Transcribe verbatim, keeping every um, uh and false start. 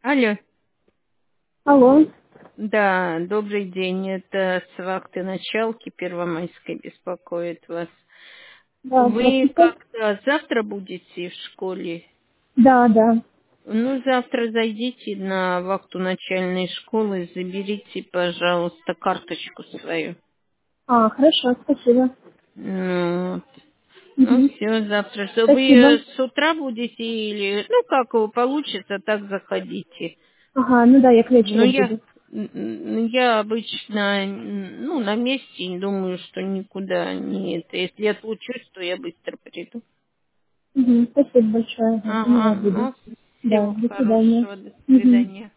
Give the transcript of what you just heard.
Алло. Алло. Да, добрый день. Это с вахты началки Первомайской беспокоит вас. Да, Вы здравствуйте. как-то завтра будете в школе? Да, да. Ну, завтра зайдите на вахту начальной школы, заберите, пожалуйста, карточку свою. А, хорошо, спасибо. Ну, вот. Ну, Угу. все, завтра. Что вы Спасибо. э, с утра будете или... Ну, как его получится, так заходите. Ага, ну да, я к Ну, вечеру я, буду. м, я обычно, м, ну, на месте и думаю, что никуда не это. Если я отлучусь, то я быстро приду. Угу. Спасибо большое. Я поняла, Ага, буду. ну, Да, всего до свидания. хорошего, до Угу. свидания.